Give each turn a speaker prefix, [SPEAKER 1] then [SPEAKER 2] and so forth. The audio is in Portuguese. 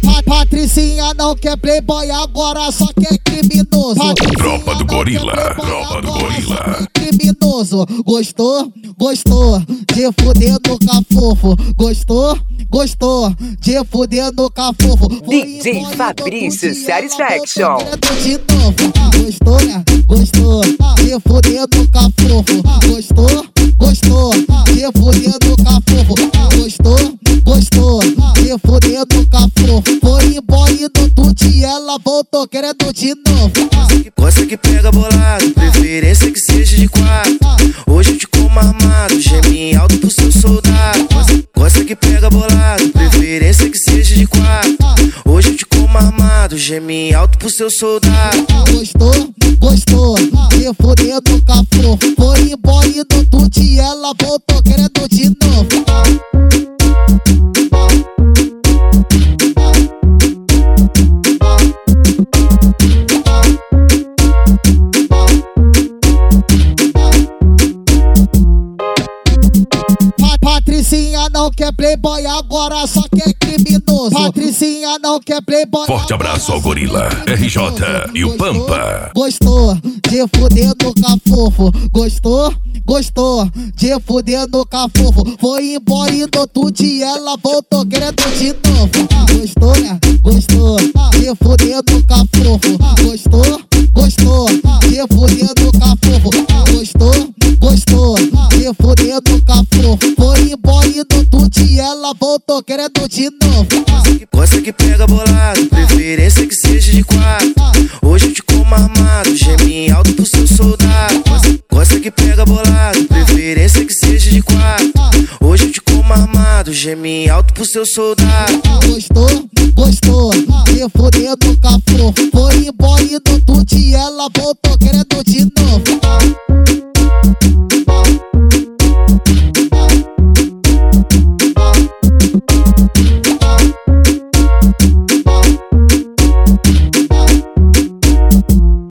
[SPEAKER 1] Patricinha não quer playboy, agora só quer criminoso.
[SPEAKER 2] Tropa do Gorila, tropa do Gorila.
[SPEAKER 1] Criminoso, gostou? Gostou de fuder no cafofo. Gostou? Gostou de fuder no cafofo.
[SPEAKER 3] DJ Fabrício Satisfaction.
[SPEAKER 1] Gostou, né? Gostou de fuder no cafofo. Gostou? Gostou de fuder no cafofo. Gostou? Gostou de fuder no cafofo. Foi embora e no tute e ela voltou querendo de novo.
[SPEAKER 4] Gosta que pega bolado, preferência que seja de quatro. Hoje eu te como armado, geme alto pro seu soldado. Gosta que pega bolado, preferência que seja de quatro. Hoje eu te como armado, geme alto pro seu soldado.
[SPEAKER 1] Gostou? Gostou de fuder no cafofo. Foi embora e no tute e ela voltou querendo de novo. Patricinha não quer playboy, agora só quer criminoso. Patricinha não quer playboy.
[SPEAKER 2] Forte abraço ao Gorila, RJ e o Pampa.
[SPEAKER 1] Gostou de fuder no cafofo. Gostou? Gostou de fuder no cafofo. Foi embora e no tute e ela voltou querendo de novo. Gostou, né? Gostou de fuder no cafofo. Gostou? Gostou de fuder no cafofo. Gostou? Gostou de fuder no cafofo. Foi embora e no tute e ela voltou querendo de novo.
[SPEAKER 4] Gosta que pega bolado, preferência que seja de quatro. Hoje eu te como armado, geme alto pro seu soldado. Gosta que pega bolado, preferência que seja de quatro. Hoje eu te como armado, geme alto pro seu soldado.
[SPEAKER 1] Gostou? Gostou de fuder no cafofo. Foi embora e no tute e ela voltou querendo de novo.